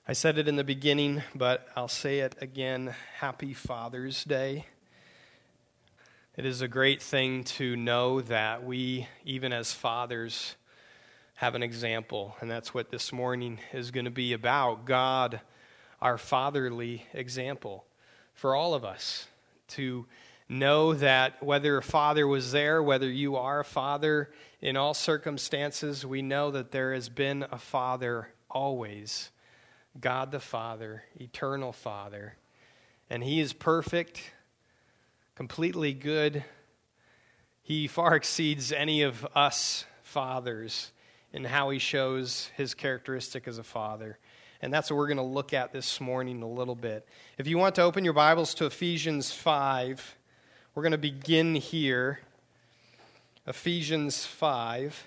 I said it in the beginning, but I'll say it again. Happy Father's Day. It is a great thing to know that we, even as fathers, have an example, and that's what this morning is going to be about. God, our fatherly example for all of us, to know that whether a father was there, whether you are a father, in all circumstances, we know that there has been a father always. God the Father, eternal Father, and He is perfect, completely good. He far exceeds any of us fathers in how He shows His characteristic as a father. And that's what we're going to look at this morning a little bit. If you want to open your Bibles to Ephesians 5, we're going to begin here. Ephesians 5.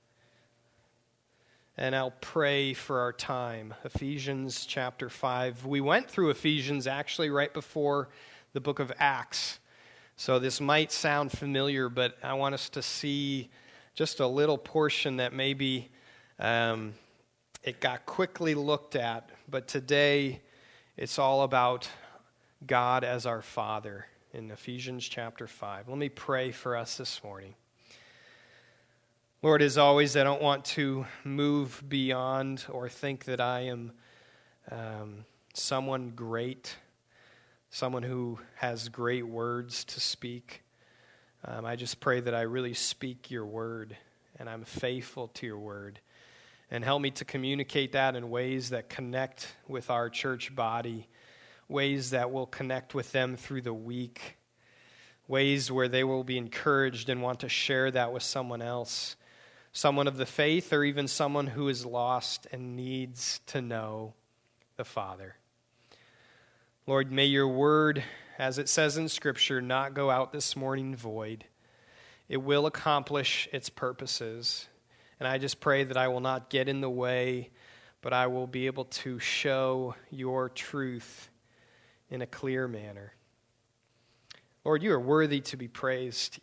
And I'll pray for our time. Ephesians chapter 5. We went through Ephesians actually right before the book of Acts. So this might sound familiar, but I want us to see just a little portion that maybe it got quickly looked at. But today it's all about God as our Father in Ephesians chapter 5. Let me pray for us this morning. Lord, as always, I don't want to move beyond or think that I am someone great, someone who has great words to speak. I just pray that I really speak your word and I'm faithful to your word. And help me to communicate that in ways that connect with our church body, ways that will connect with them through the week, ways where they will be encouraged and want to share that with someone else. Someone of the faith, or even someone who is lost and needs to know the Father. Lord, may your word, as it says in Scripture, not go out this morning void. It will accomplish its purposes. And I just pray that I will not get in the way, but I will be able to show your truth in a clear manner. Lord, you are worthy to be praised.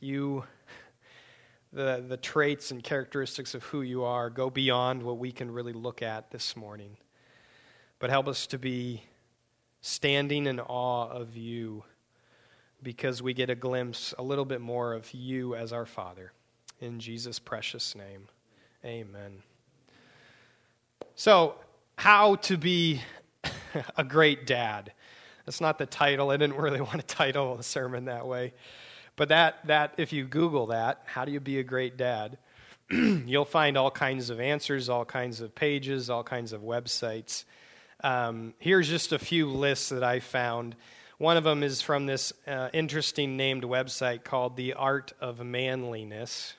The traits and characteristics of who you are go beyond what we can really look at this morning. But help us to be standing in awe of you because we get a glimpse, a little bit more of you as our Father. In Jesus' precious name, amen. So, how to be a great dad. That's not the title. I didn't really want to title the sermon that way. But that if you Google that, how do you be a great dad, you'll find all kinds of answers, all kinds of pages, all kinds of websites. Here's just a few lists that I found. One of them is from this interesting named website called The Art of Manliness.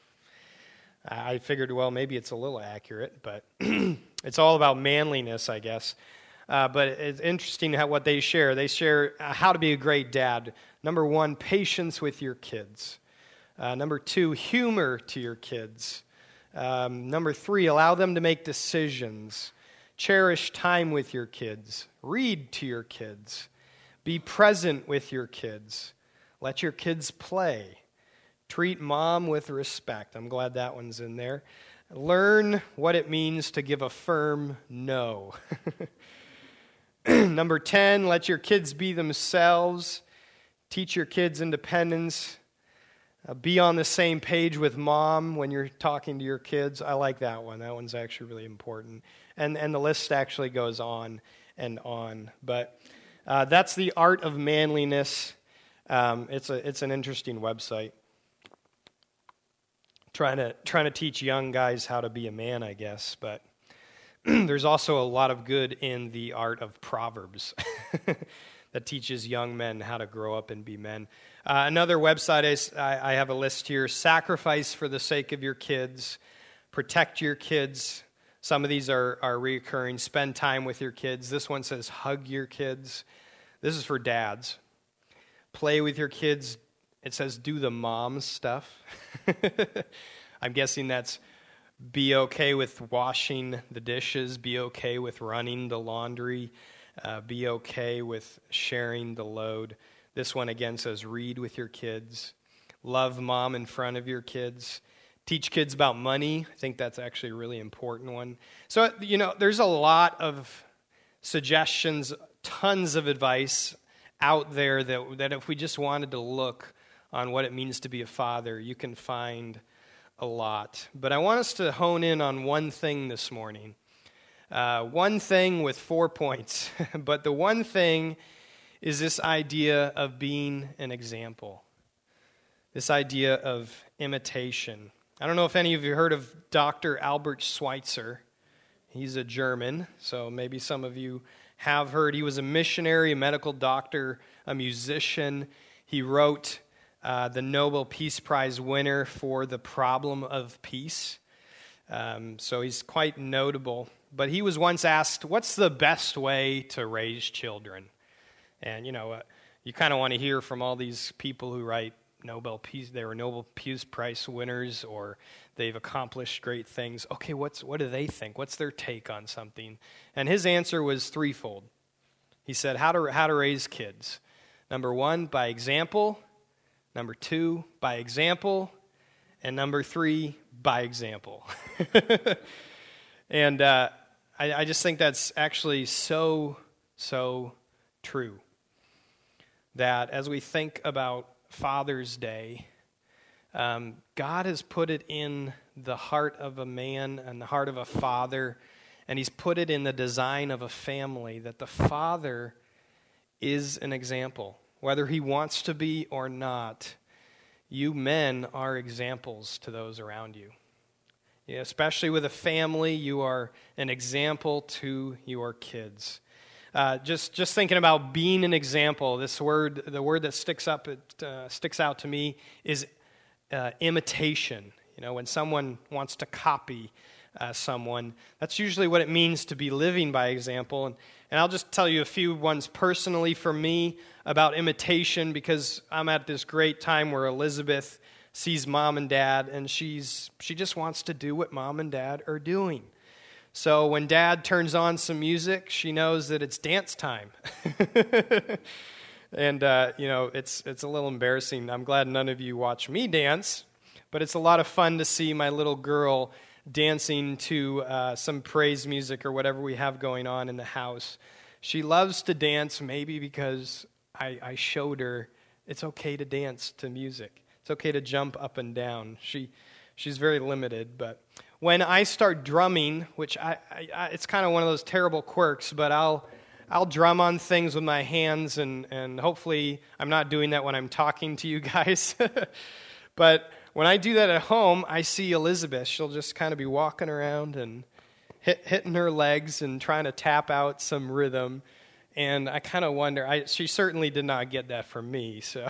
I figured, well, maybe it's a little accurate, but it's all about manliness, I guess. But it's interesting what they share. They share how to be a great dad. Number 1, patience with your kids. Number 2, humor to your kids. Number 3, allow them to make decisions. Cherish time with your kids. Read to your kids. Be present with your kids. Let your kids play. Treat mom with respect. I'm glad that one's in there. Learn what it means to give a firm no. Number 10, let your kids be themselves. Teach your kids independence. Be on the same page with mom when you're talking to your kids. I like that one. That one's actually really important. And the list actually goes on and on. But that's The Art of Manliness. It's an interesting website. Trying to teach young guys how to be a man, I guess. But there's also a lot of good in the art of Proverbs that teaches young men how to grow up and be men. Another website I have a list here: sacrifice for the sake of your kids, protect your kids. Some of these are reoccurring. Spend time with your kids. This one says hug your kids. This is for dads. Play with your kids. It says do the mom stuff. I'm guessing that's be okay with washing the dishes, be okay with running the laundry, be okay with sharing the load. This one again says read with your kids, love mom in front of your kids, teach kids about money. I think that's actually a really important one. So, there's a lot of suggestions, tons of advice out there that if we just wanted to look on what it means to be a father, you can find a lot. But I want us to hone in on one thing this morning. One thing with 4 points. But the one thing is this idea of being an example. This idea of imitation. I don't know if any of you heard of Dr. Albert Schweitzer. He's a German, so maybe some of you have heard. He was a missionary, a medical doctor, a musician. He wrote the Nobel Peace Prize winner for The Problem of Peace. So he's quite notable. But he was once asked, what's the best way to raise children? And, you kind of want to hear from all these people who write they were Nobel Peace Prize winners, or they've accomplished great things. Okay, what do they think? What's their take on something? And his answer was threefold. He said, how to raise kids. Number 1, by example. Number 2, by example. And number 3, by example. And I just think that's actually so true. That as we think about Father's Day, God has put it in the heart of a man and the heart of a father, and he's put it in the design of a family, that the father is an example. Whether he wants to be or not, you men are examples to those around you. Yeah, especially with a family, you are an example to your kids. Just thinking about being an example, the word that sticks out to me is imitation. When someone wants to copy someone, that's usually what it means to be living by example. And I'll just tell you a few ones personally for me about imitation, because I'm at this great time where Elizabeth sees mom and dad, and she just wants to do what mom and dad are doing. So when dad turns on some music, she knows that it's dance time. And, it's a little embarrassing. I'm glad none of you watch me dance, but it's a lot of fun to see my little girl dancing to some praise music or whatever we have going on in the house. She loves to dance, maybe because I showed her it's okay to dance to music. It's okay to jump up and down. She's very limited, but when I start drumming, which it's kind of one of those terrible quirks, but I'll drum on things with my hands, and hopefully I'm not doing that when I'm talking to you guys. But when I do that at home, I see Elizabeth. She'll just kind of be walking around and hitting her legs and trying to tap out some rhythm. And I kind of wonder, she certainly did not get that from me, so...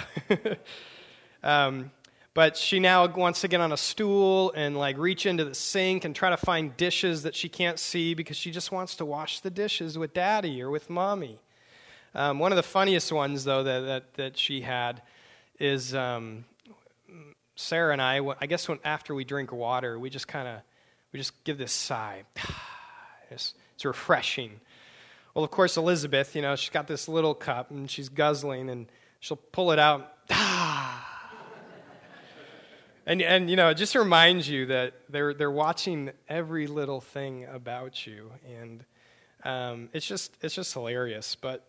But she now wants to get on a stool and reach into the sink and try to find dishes that she can't see because she just wants to wash the dishes with daddy or with mommy. One of the funniest ones, though, that she had is Sarah and I guess after we drink water, we just give this sigh. It's refreshing. Well, of course, Elizabeth, she's got this little cup and she's guzzling, and she'll pull it out. And it just reminds you that they're watching every little thing about you, and it's just hilarious. But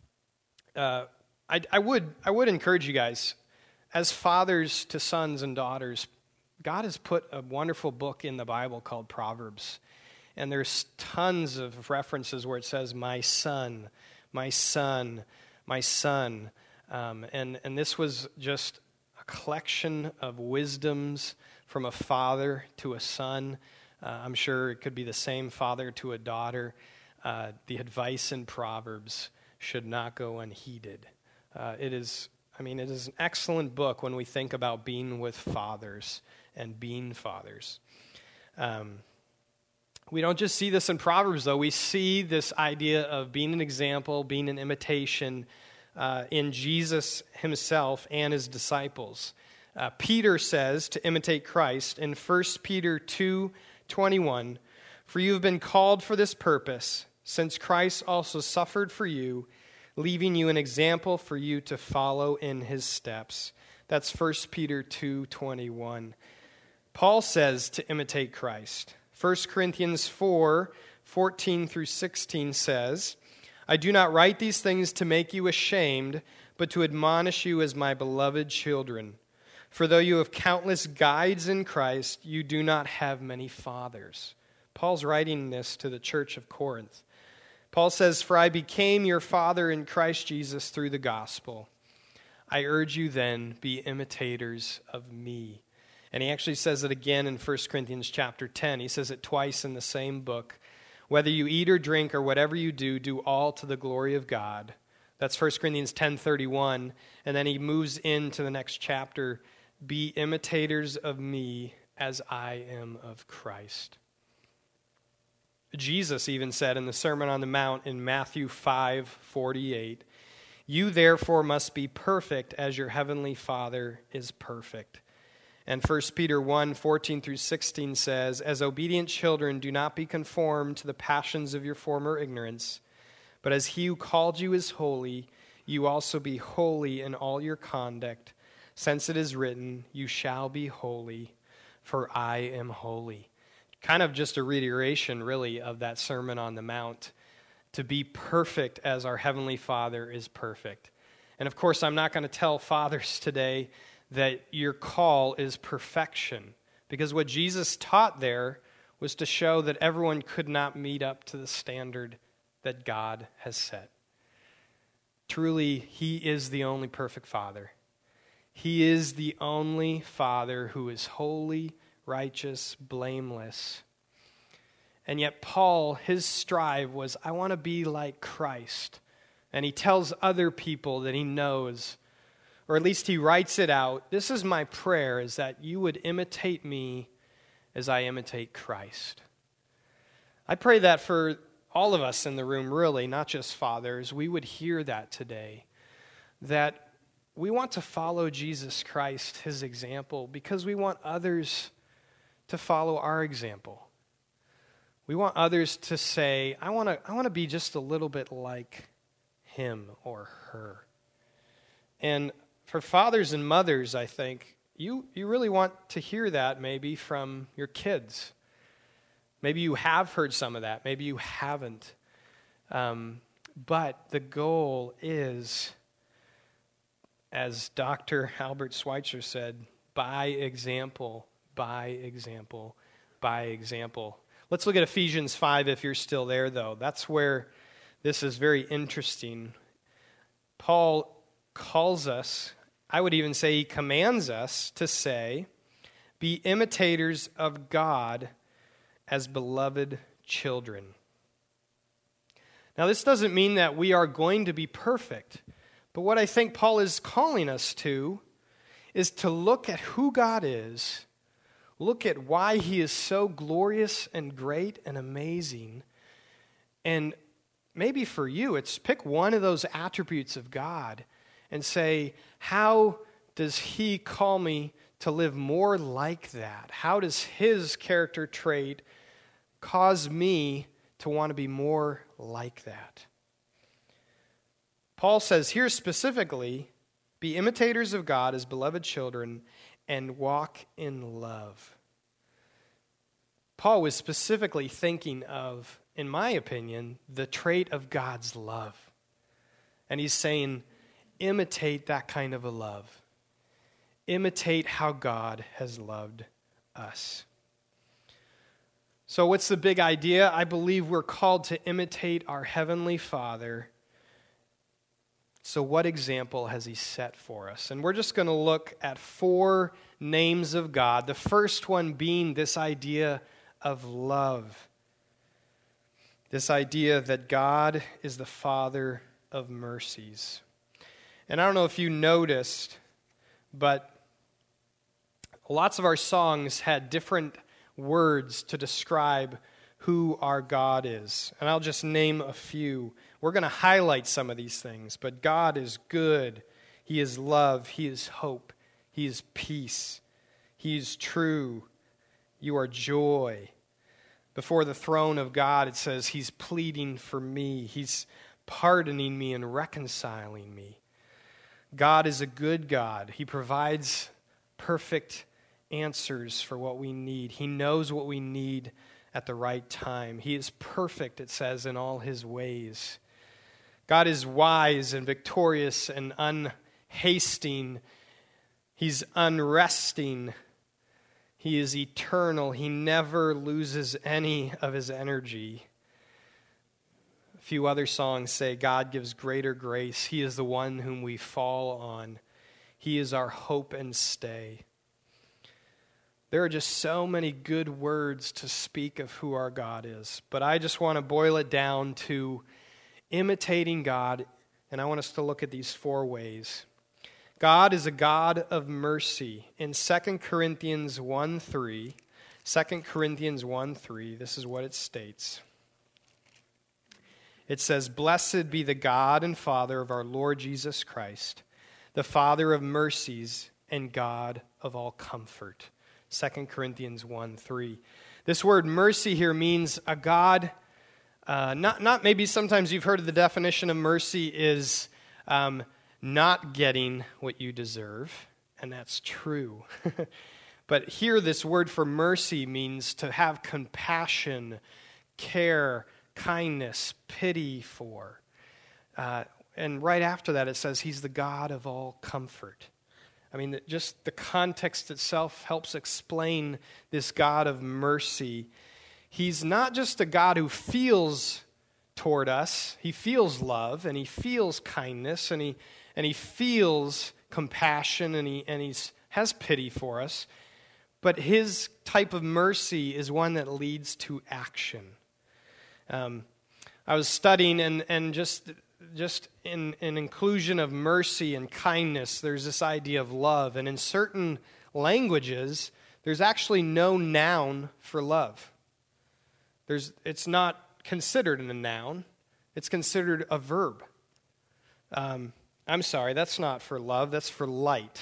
I would encourage you guys, as fathers to sons and daughters, God has put a wonderful book in the Bible called Proverbs, and there's tons of references where it says, "My son, my son, my son," and this was just collection of wisdoms from a father to a son. I'm sure it could be the same father to a daughter. The advice in Proverbs should not go unheeded. It is an excellent book when we think about being with fathers and being fathers. We don't just see this in Proverbs, though. We see this idea of being an example, being an imitation in Jesus himself and his disciples. Peter says to imitate Christ in 1 Peter 2:21, "For you have been called for this purpose, since Christ also suffered for you, leaving you an example for you to follow in his steps." That's 1 Peter 2:21. Paul says to imitate Christ. 1 Corinthians 4:14 through 16 says, I do not write these things to make you ashamed, but to admonish you as my beloved children. For though you have countless guides in Christ, you do not have many fathers. Paul's writing this to the church of Corinth. Paul says, for I became your father in Christ Jesus through the gospel. I urge you then, be imitators of me. And he actually says it again in 1 Corinthians chapter 10. He says it twice in the same book. Whether you eat or drink or whatever you do, do all to the glory of God. That's 1 Corinthians 10:31. And then he moves into the next chapter. Be imitators of me as I am of Christ. Jesus even said in the Sermon on the Mount in Matthew 5:48, you therefore must be perfect as your heavenly Father is perfect. And 1 Peter 1:14-16 says, as obedient children, do not be conformed to the passions of your former ignorance, but as he who called you is holy, you also be holy in all your conduct, since it is written, you shall be holy, for I am holy. Kind of just a reiteration, really, of that Sermon on the Mount, to be perfect as our Heavenly Father is perfect. And of course, I'm not going to tell fathers today that your call is perfection, because what Jesus taught there was to show that everyone could not meet up to the standard that God has set. Truly, he is the only perfect Father. He is the only Father who is holy, righteous, blameless. And yet Paul, his strive was, I want to be like Christ. And he tells other people that he knows, or at least he writes it out, this is my prayer, is that you would imitate me as I imitate Christ. I pray that for all of us in the room, really, not just fathers, we would hear that today, that we want to follow Jesus Christ, his example, because we want others to follow our example. We want others to say, I want to be just a little bit like him or her. And for fathers and mothers, I think, you really want to hear that maybe from your kids. Maybe you have heard some of that. Maybe you haven't. But the goal is, as Dr. Albert Schweitzer said, by example, by example, by example. Let's look at Ephesians 5 if you're still there, though. That's where this is very interesting. Paul calls us, I would even say he commands us to say, be imitators of God as beloved children. Now, this doesn't mean that we are going to be perfect, but what I think Paul is calling us to is to look at who God is, look at why he is so glorious and great and amazing, and maybe for you, it's pick one of those attributes of God and say, how does he call me to live more like that? How does his character trait cause me to want to be more like that? Paul says here specifically, be imitators of God as beloved children and walk in love. Paul was specifically thinking of, in my opinion, the trait of God's love. And he's saying, imitate that kind of a love. Imitate how God has loved us. So what's the big idea? I believe we're called to imitate our Heavenly Father. So what example has he set for us? And we're just going to look at 4 names of God. The first one being this idea of love. This idea that God is the Father of mercies. And I don't know if you noticed, but lots of our songs had different words to describe who our God is. And I'll just name a few. We're going to highlight some of these things, but God is good. He is love. He is hope. He is peace. He is true. You are joy. Before the throne of God, it says he's pleading for me. He's pardoning me and reconciling me. God is a good God. He provides perfect answers for what we need. He knows what we need at the right time. He is perfect, it says, in all his ways. God is wise and victorious and unhasting. He's unresting. He is eternal. He never loses any of his energy. A few other songs say, God gives greater grace. He is the one whom we fall on. He is our hope and stay. There are just so many good words to speak of who our God is. But I just want to boil it down to imitating God, and I want us to look at these 4 ways. God is a God of mercy. In 2 Corinthians 1:3, 2 Corinthians 1:3, this is what it states. It says, "Blessed be the God and Father of our Lord Jesus Christ, the Father of mercies and God of all comfort." 2 Corinthians 1:3. This word mercy here means a God, not maybe sometimes you've heard of the definition of mercy is not getting what you deserve, and that's true. But here this word for mercy means to have compassion, care, kindness, pity for. And right after that it says he's the God of all comfort. I mean, just the context itself helps explain this God of mercy. He's not just a God who feels toward us. He feels love, and he feels kindness, and he feels compassion, and he has pity for us. But his type of mercy is one that leads to action. I was studying, and just in inclusion of mercy and kindness, there's this idea of love. And in certain languages, there's actually no noun for love. It's not considered a noun. It's considered a verb. I'm sorry, that's not for love. That's for light.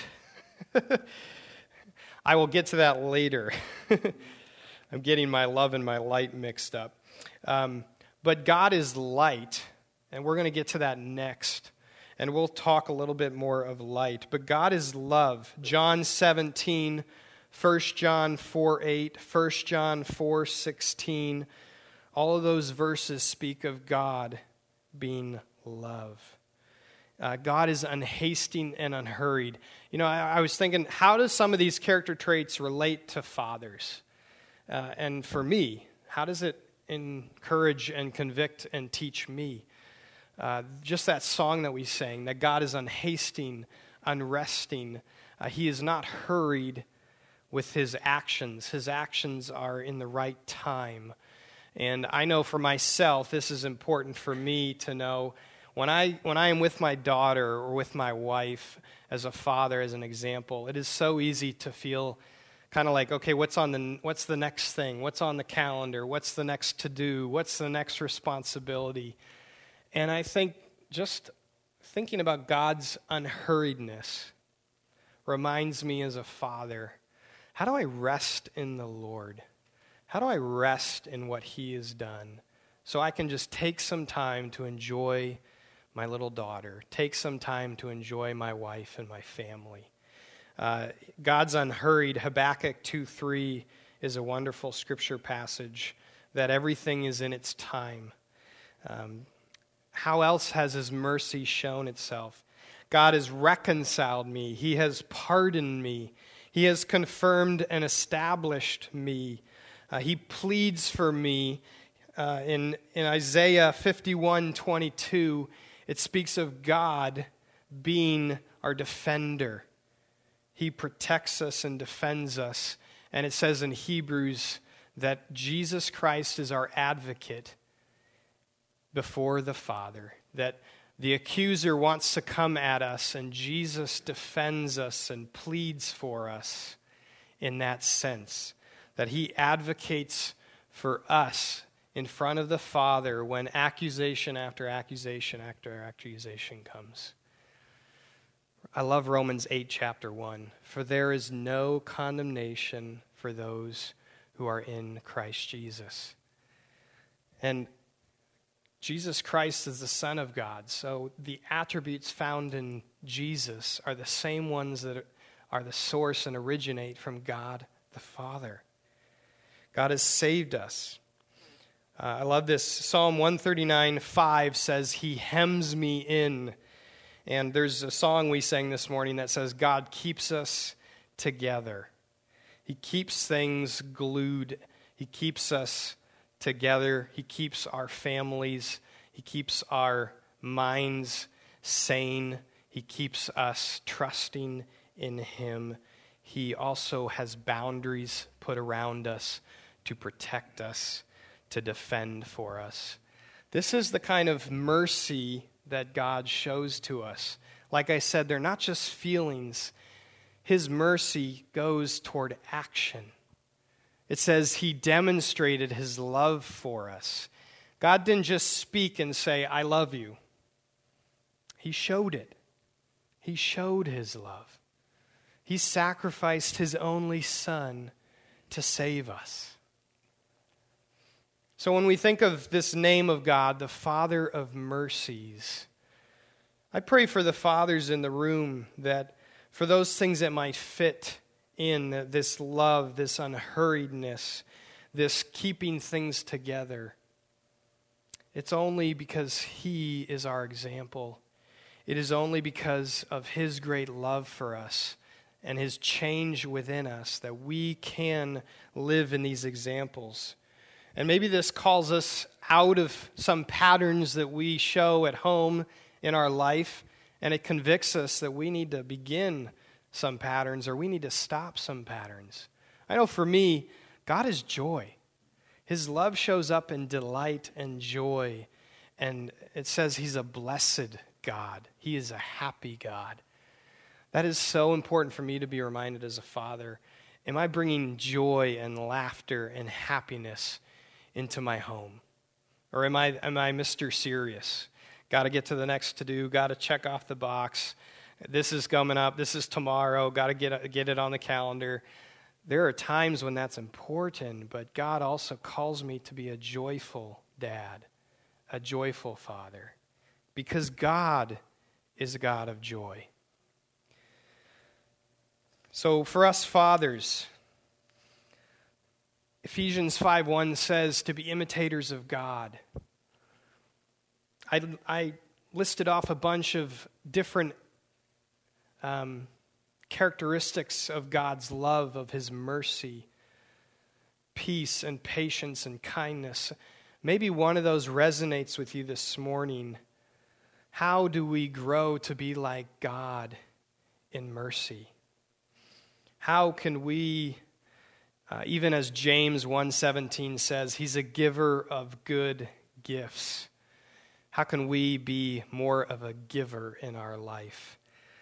I will get to that later. I'm getting my love and my light mixed up. But God is light. And we're going to get to that next. And we'll talk a little bit more of light. But God is love. John 17, 1 John 4:8, 1 John 4:16. All of those verses speak of God being love. God is unhasting and unhurried. You know, I was thinking, how do some of these character traits relate to fathers? And for me, how does it encourage and convict and teach me? Just that song that we sang, that God is unhasting, unresting. He is not hurried with his actions. His actions are in the right time. And I know for myself, this is important for me to know when I am with my daughter or with my wife as a father, as an example, it is so easy to feel kind of like, okay, what's the next thing? What's on the calendar? What's the next to-do? What's the next responsibility? And I think just thinking about God's unhurriedness reminds me as a father, how do I rest in the Lord? How do I rest in what he has done so I can just take some time to enjoy my little daughter, take some time to enjoy my wife and my family? God's unhurried. Habakkuk 2:3 is a wonderful scripture passage that everything is in its time. How else has his mercy shown itself? God has reconciled me. He has pardoned me. He has confirmed and established me. He pleads for me. In Isaiah 51:22, it speaks of God being our defender. He protects us and defends us. And it says in Hebrews that Jesus Christ is our advocate before the Father, that the accuser wants to come at us, and Jesus defends us and pleads for us in that sense, that he advocates for us in front of the Father when accusation after accusation after accusation comes. I love Romans 8, chapter 1. For there is no condemnation for those who are in Christ Jesus. And Jesus Christ is the Son of God, so the attributes found in Jesus are the same ones that are the source and originate from God the Father. God has saved us. I love this. Psalm 139:5 says, "He hems me in." And there's a song we sang this morning that says, God keeps us together. He keeps things glued. He keeps us together. He keeps our families. He keeps our minds sane. He keeps us trusting in Him. He also has boundaries put around us to protect us, to defend for us. This is the kind of mercy that God shows to us. Like I said, they're not just feelings. His mercy goes toward action. It says He demonstrated His love for us. God didn't just speak and say, I love you. He showed it. He showed His love. He sacrificed His only Son to save us. So when we think of this name of God, the Father of mercies, I pray for the fathers in the room that for those things that might fit in this love, this unhurriedness, this keeping things together, it's only because He is our example. It is only because of His great love for us and His change within us that we can live in these examples. And maybe this calls us out of some patterns that we show at home in our life, and it convicts us that we need to begin some patterns or we need to stop some patterns. I know for me, God is joy. His love shows up in delight and joy, and it says He's a blessed God. He is a happy God. That is so important for me to be reminded as a father. Am I bringing joy and laughter and happiness into my home? Or am I Mr. Serious? Got to get to the next to-do, got to check off the box. This is coming up, this is tomorrow, got to get it on the calendar. There are times when that's important, but God also calls me to be a joyful dad, a joyful father, because God is a God of joy. So for us fathers, Ephesians 5:1 says to be imitators of God. I listed off a bunch of different characteristics of God's love, of His mercy, peace and patience and kindness. Maybe one of those resonates with you this morning. How do we grow to be like God in mercy? How can we, even as James 1:17 says, He's a giver of good gifts. How can we be more of a giver in our life?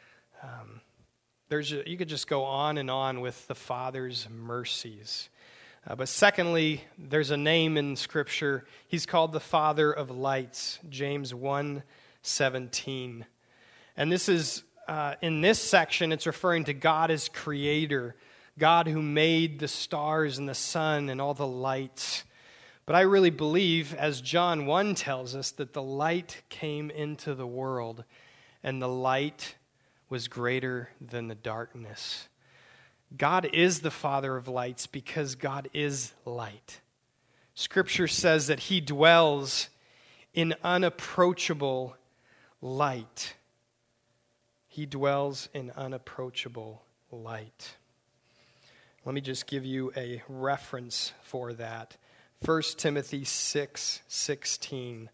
You could just go on and on with the Father's mercies. But secondly, there's a name in Scripture. He's called the Father of lights, James 1:17. And this is, in this section, it's referring to God as creator, God who made the stars and the sun and all the lights. But I really believe, as John 1 tells us, that the light came into the world, and the light was greater than the darkness. God is the Father of lights because God is light. Scripture says that He dwells in unapproachable light. He dwells in unapproachable light. Let me just give you a reference for that. 1 Timothy 6:16.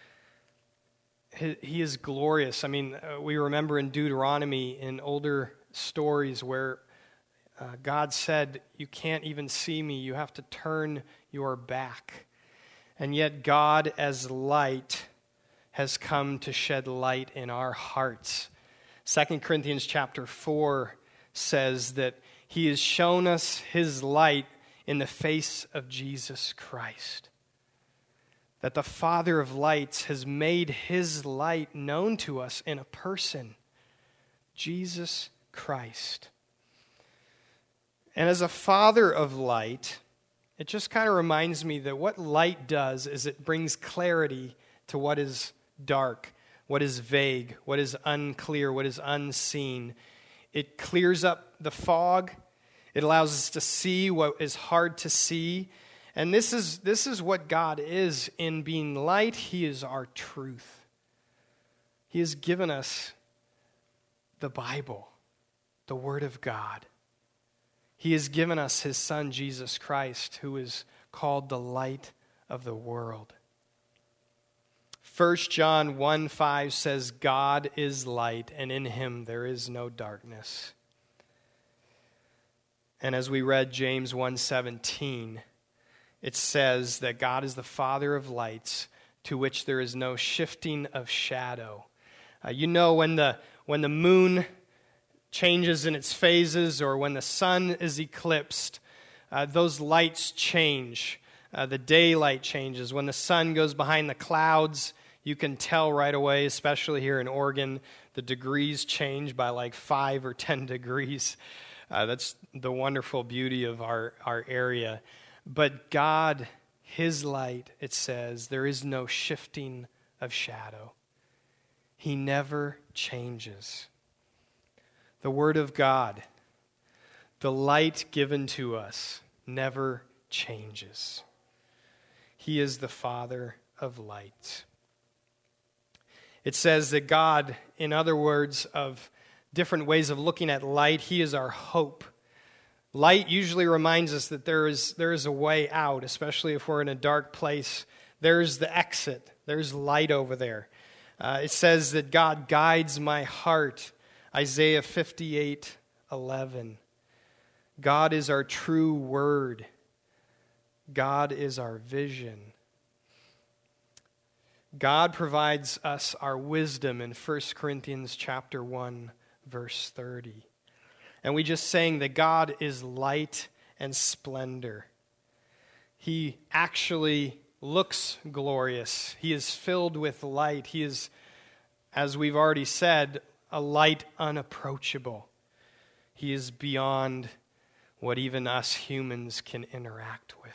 He is glorious. I mean, we remember in Deuteronomy, in older stories, where God said, you can't even see me, you have to turn your back. And yet God, as light, has come to shed light in our hearts. 2 Corinthians chapter 4 says that He has shown us His light in the face of Jesus Christ. That the Father of lights has made His light known to us in a person, Jesus Christ. And as a Father of light, it just kind of reminds me that what light does is it brings clarity to what is dark, what is vague, what is unclear, what is unseen. It clears up the fog. It allows us to see what is hard to see, And this is what God is in being light. He is our truth. He has given us the Bible, the Word of God. He has given us his Son, Jesus Christ, who is called the light of the world. 1 John 1:5 says, God is light, and in him there is no darkness. And as we read James 1:17, it says that God is the Father of lights, to which there is no shifting of shadow. When the moon changes in its phases, or when the sun is eclipsed, those lights change. The daylight changes. When the sun goes behind the clouds, you can tell right away, especially here in Oregon, the degrees change by like 5 or 10 degrees. That's the wonderful beauty of our area. But God, his light, it says, there is no shifting of shadow. He never changes. The Word of God, the light given to us, never changes. He is the Father of light. It says that God, in other words, of different ways of looking at light, he is our hope. Light usually reminds us that there is a way out, especially if we're in a dark place. There's the exit. There's light over there. It says that God guides my heart. Isaiah 58:11. God is our true word. God is our vision. God provides us our wisdom in 1 Corinthians chapter 1, verse 30. And we just sang that God is light and splendor. He actually looks glorious. He is filled with light. He is, as we've already said, a light unapproachable. He is beyond what even us humans can interact with.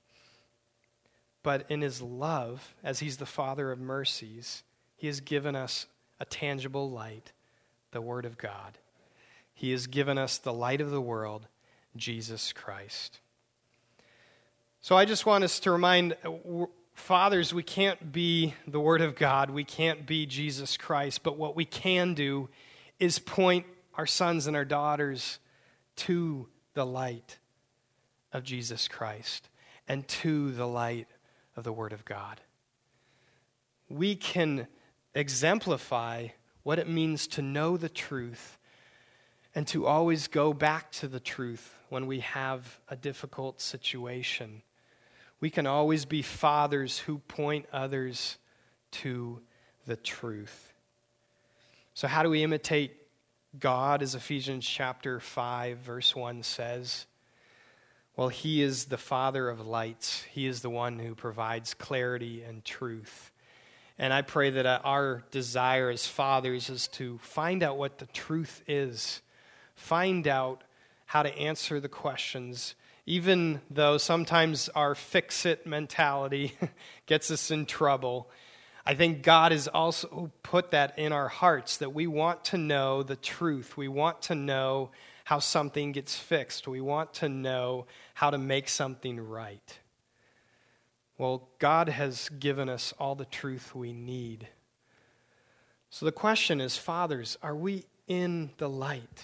But in his love, as he's the Father of mercies, he has given us a tangible light, the Word of God. He has given us the light of the world, Jesus Christ. So I just want us to remind fathers, we can't be the Word of God. We can't be Jesus Christ. But what we can do is point our sons and our daughters to the light of Jesus Christ and to the light of the Word of God. We can exemplify what it means to know the truth and to always go back to the truth when we have a difficult situation. We can always be fathers who point others to the truth. So how do we imitate God, as Ephesians chapter 5, verse 1 says? Well, he is the Father of lights. He is the one who provides clarity and truth. And I pray that our desire as fathers is to find out what the truth is. Find out how to answer the questions, even though sometimes our fix-it mentality gets us in trouble. I think God has also put that in our hearts, that we want to know the truth. We want to know how something gets fixed. We want to know how to make something right. Well, God has given us all the truth we need. So the question is, fathers, are we in the light?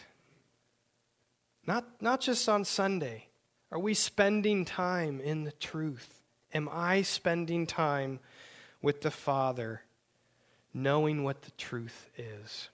Not just on Sunday. Are we spending time in the truth? Am I spending time with the Father, knowing what the truth is?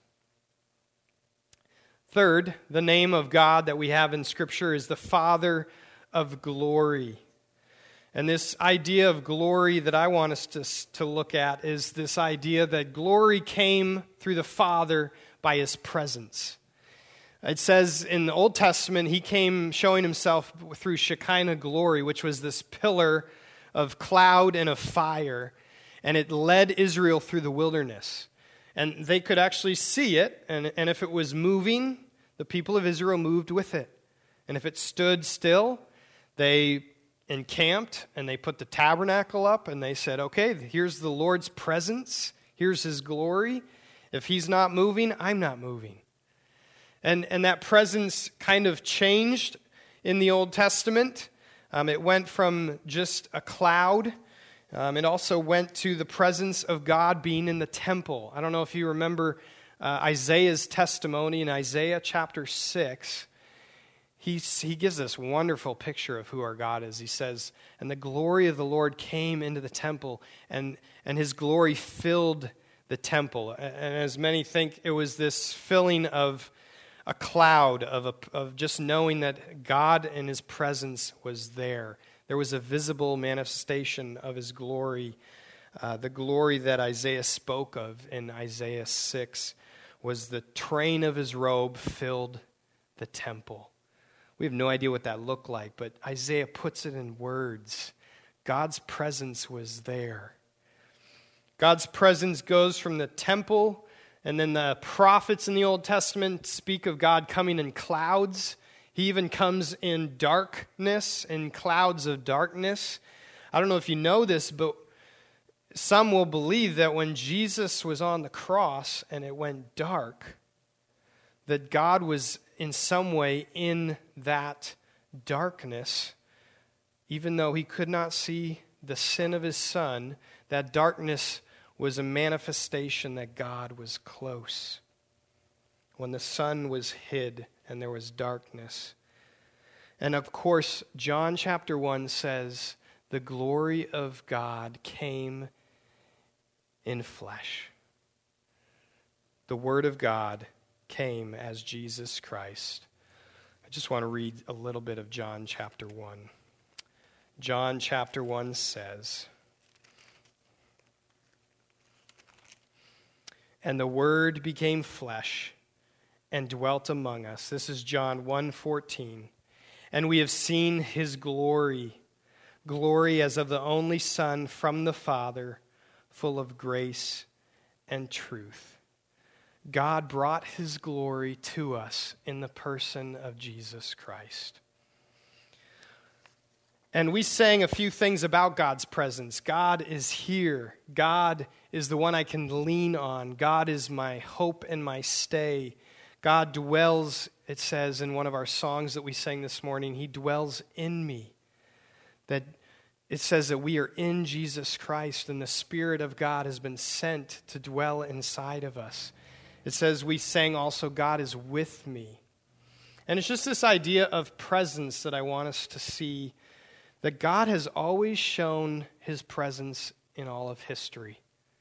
Third, the name of God that we have in Scripture is the Father of glory. And this idea of glory that I want us to look at is this idea that glory came through the Father by his presence. It says in the Old Testament, he came showing himself through Shekinah glory, which was this pillar of cloud and of fire, and it led Israel through the wilderness. And they could actually see it, and if it was moving, the people of Israel moved with it. And if it stood still, they encamped, and they put the tabernacle up, and they said, okay, here's the Lord's presence, here's his glory. If he's not moving, I'm not moving. And that presence kind of changed in the Old Testament. It went from just a cloud. It also went to the presence of God being in the temple. I don't know if you remember Isaiah's testimony in Isaiah chapter 6. He gives this wonderful picture of who our God is. He says, "And the glory of the Lord came into the temple, and his glory filled the temple." And as many think, it was this filling of a cloud, of just knowing that God and his presence was there. There was a visible manifestation of his glory. The glory that Isaiah spoke of in Isaiah 6 was the train of his robe filled the temple. We have no idea what that looked like, but Isaiah puts it in words. God's presence was there. God's presence goes from the temple, and then the prophets in the Old Testament speak of God coming in clouds. He even comes in darkness, in clouds of darkness. I don't know if you know this, but some will believe that when Jesus was on the cross and it went dark, that God was in some way in that darkness, even though he could not see the sin of his son. That darkness was a manifestation that God was close. When the sun was hid and there was darkness. And of course, John chapter 1 says, the glory of God came in flesh. The Word of God came as Jesus Christ. I just want to read a little bit of John chapter 1. John chapter 1 says, "And the Word became flesh and dwelt among us." This is John 1:14. "And we have seen his glory, glory as of the only Son from the Father, full of grace and truth." God brought his glory to us in the person of Jesus Christ. And we sang a few things about God's presence. God is here. God is the one I can lean on. God is my hope and my stay. God dwells, it says in one of our songs that we sang this morning, he dwells in me. That it says that we are in Jesus Christ and the Spirit of God has been sent to dwell inside of us. It says we sang also, God is with me. And it's just this idea of presence that I want us to see, that God has always shown his presence in all of history.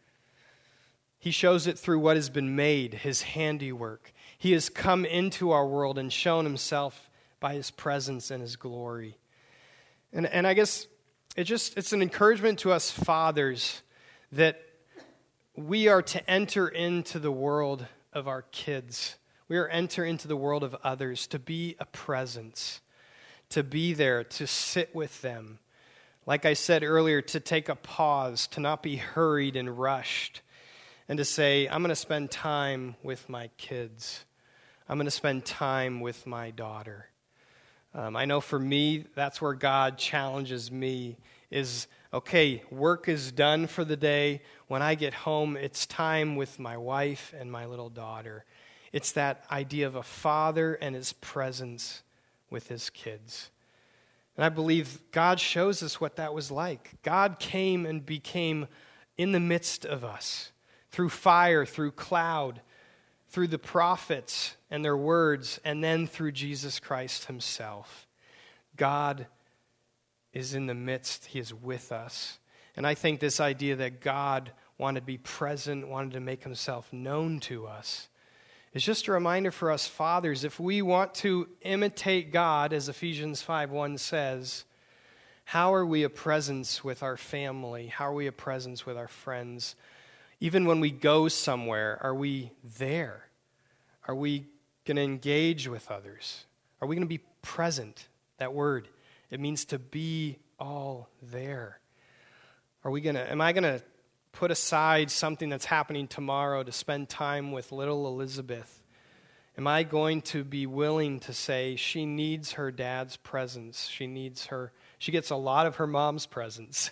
He shows it through what has been made, his handiwork. He has come into our world and shown himself by his presence and his glory. And I guess it's an encouragement to us fathers that we are to enter into the world of our kids. We are to enter into the world of others, to be a presence, to be there, to sit with them. Like I said earlier, to take a pause, to not be hurried and rushed, and to say, I'm going to spend time with my kids. I'm going to spend time with my daughter. I know for me, that's where God challenges me is, okay, work is done for the day. When I get home, it's time with my wife and my little daughter. It's that idea of a father and his presence with his kids. And I believe God shows us what that was like. God came and became in the midst of us through fire, through cloud, through the prophets and their words, and then through Jesus Christ himself. God is in the midst. He is with us. And I think this idea that God wanted to be present, wanted to make himself known to us, is just a reminder for us fathers. If we want to imitate God, as Ephesians 5:1 says, how are we a presence with our family? How are we a presence with our friends? Even when we go somewhere, are we there? Are we going to engage with others? Are we going to be present? That word, it means to be all there. Am I going to put aside something that's happening tomorrow to spend time with little Elizabeth? Am I going to be willing to say she needs her dad's presence? She gets a lot of her mom's presence.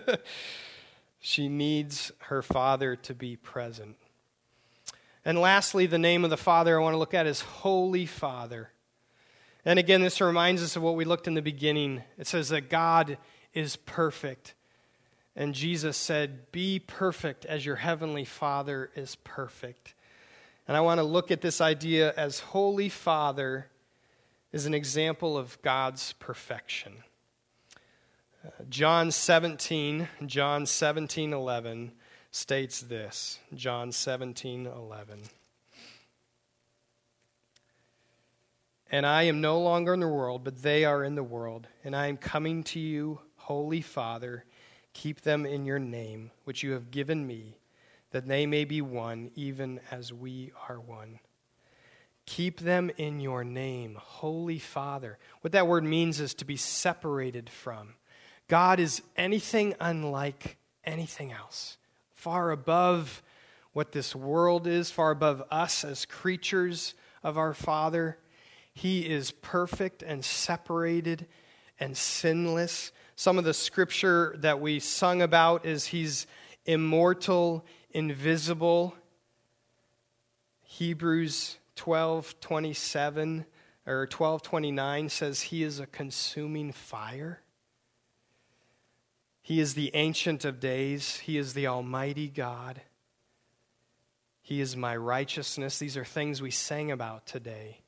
She needs her father to be present. And lastly, the name of the Father I want to look at is Holy Father. And again, this reminds us of what we looked in the beginning. It says that God is perfect. And Jesus said, be perfect as your heavenly Father is perfect. And I want to look at this idea as Holy Father is an example of God's perfection. John 17:11 states this. John 17:11. And I am no longer in the world, but they are in the world. And I am coming to you, Holy Father. Keep them in your name, which you have given me, that they may be one, even as we are one. Keep them in your name, Holy Father. What that word means is to be separated from. God is anything unlike anything else, far above what this world is, far above us as creatures of our Father. He is perfect and separated and sinless. Some of the scripture that we sung about is he's immortal, invisible. Hebrews 12:27 or 12:29 says he is a consuming fire. He is the Ancient of Days. He is the Almighty God. He is my righteousness. These are things we sang about today.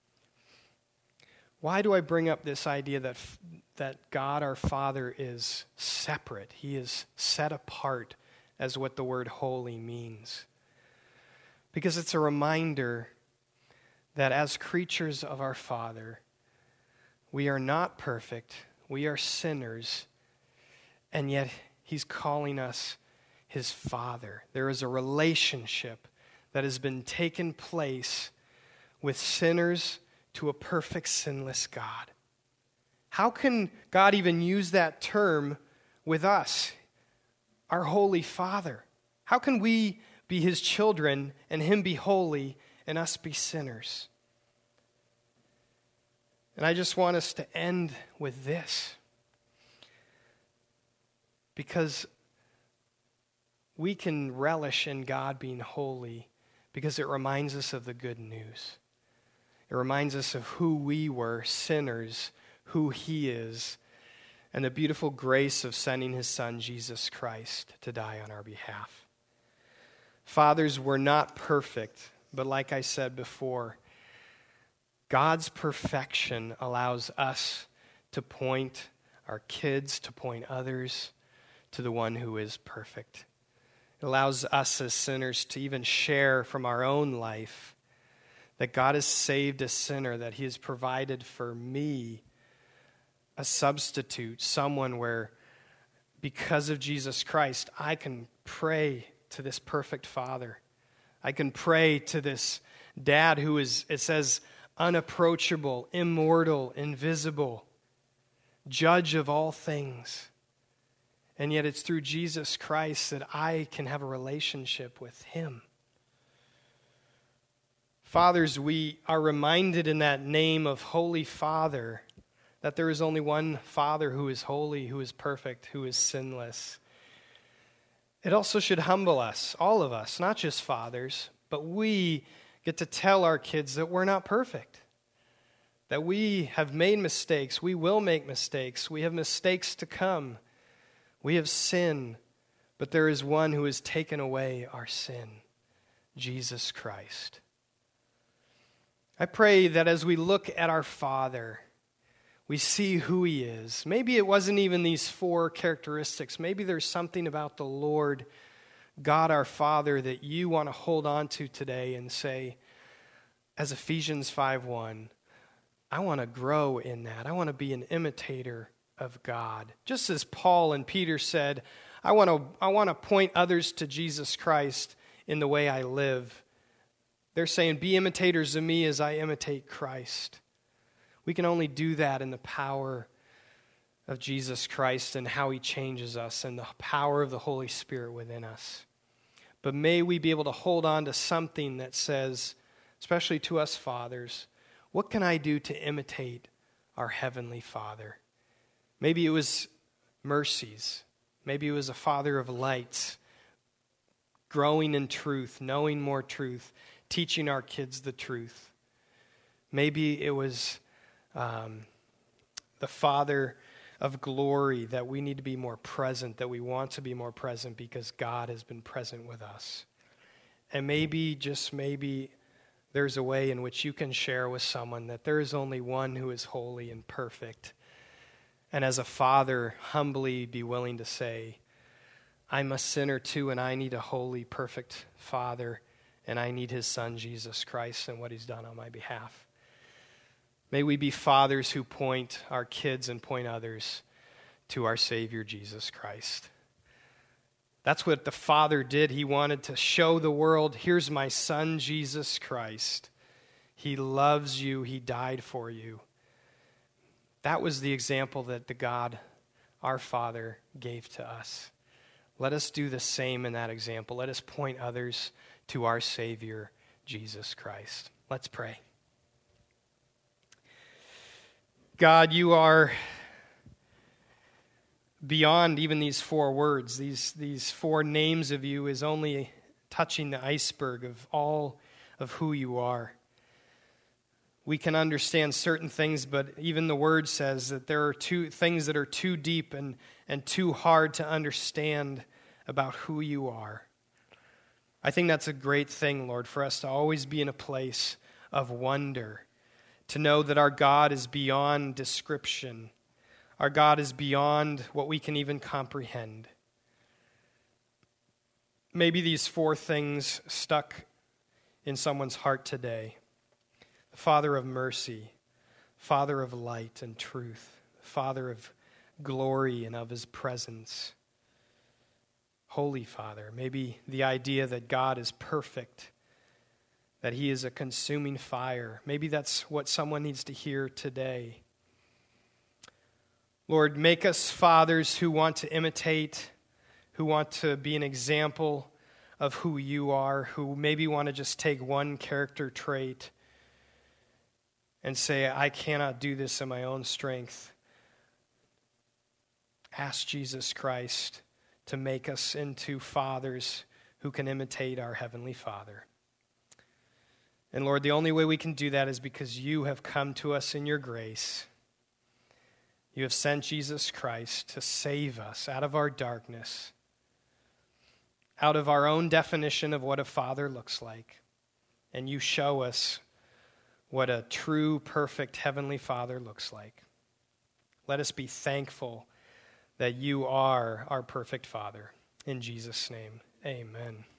Why do I bring up this idea that God our Father is separate? He is set apart as what the word holy means. Because it's a reminder that as creatures of our Father, we are not perfect, we are sinners, and yet He's calling us His Father. There is a relationship that has been taken place with sinners to a perfect, sinless God. How can God even use that term with us, our Holy Father? How can we be His children and Him be holy and us be sinners? And I just want us to end with this, because we can relish in God being holy because it reminds us of the good news. It reminds us of who we were, sinners, who He is, and the beautiful grace of sending His Son, Jesus Christ, to die on our behalf. Fathers, we're not perfect, but like I said before, God's perfection allows us to point our kids, to point others to the one who is perfect. It allows us as sinners to even share from our own life that God has saved a sinner, that He has provided for me a substitute, someone where because of Jesus Christ, I can pray to this perfect Father. I can pray to this Dad who is, it says, unapproachable, immortal, invisible, judge of all things. And yet it's through Jesus Christ that I can have a relationship with Him. Fathers, we are reminded in that name of Holy Father that there is only one Father who is holy, who is perfect, who is sinless. It also should humble us, all of us, not just fathers, but we get to tell our kids that we're not perfect, that we have made mistakes, we will make mistakes, we have mistakes to come, we have sin, but there is one who has taken away our sin, Jesus Christ. I pray that as we look at our Father, we see who He is. Maybe it wasn't even these 4 characteristics. Maybe there's something about the Lord, God our Father, that you want to hold on to today and say, as Ephesians 5:1, I want to grow in that. I want to be an imitator of God. Just as Paul and Peter said, I want to point others to Jesus Christ in the way I live. They're saying, be imitators of me as I imitate Christ. We can only do that in the power of Jesus Christ and how He changes us and the power of the Holy Spirit within us. But may we be able to hold on to something that says, especially to us fathers, what can I do to imitate our Heavenly Father? Maybe it was mercies. Maybe it was a Father of lights, growing in truth, knowing more truth, teaching our kids the truth. Maybe it was the Father of glory, that we need to be more present, that we want to be more present because God has been present with us. And maybe, just maybe, there's a way in which you can share with someone that there is only one who is holy and perfect. And as a father, humbly be willing to say, I'm a sinner too, and I need a holy, perfect Father, and I need his Son, Jesus Christ, and what he's done on my behalf. May we be fathers who point our kids and point others to our Savior, Jesus Christ. That's what the Father did. He wanted to show the world, here's my Son, Jesus Christ. He loves you. He died for you. That was the example that the God, our Father, gave to us. Let us do the same in that example. Let us point others to our Savior, Jesus Christ. Let's pray. God, you are beyond even these 4 words. These 4 names of you is only touching the iceberg of all of who you are. We can understand certain things, but even the word says that there are things that are too deep and too hard to understand about who you are. I think that's a great thing, Lord, for us to always be in a place of wonder, to know that our God is beyond description. Our God is beyond what we can even comprehend. Maybe these 4 things stuck in someone's heart today. The Father of mercy, Father of light and truth, Father of glory and of his presence. Holy Father, maybe the idea that God is perfect, that he is a consuming fire. Maybe that's what someone needs to hear today. Lord, make us fathers who want to imitate, who want to be an example of who you are, who maybe want to just take one character trait and say, I cannot do this in my own strength. Ask Jesus Christ to make us into fathers who can imitate our Heavenly Father. And Lord, the only way we can do that is because you have come to us in your grace. You have sent Jesus Christ to save us out of our darkness, out of our own definition of what a father looks like. And you show us what a true, perfect Heavenly Father looks like. Let us be thankful that you are our perfect Father. In Jesus' name, amen.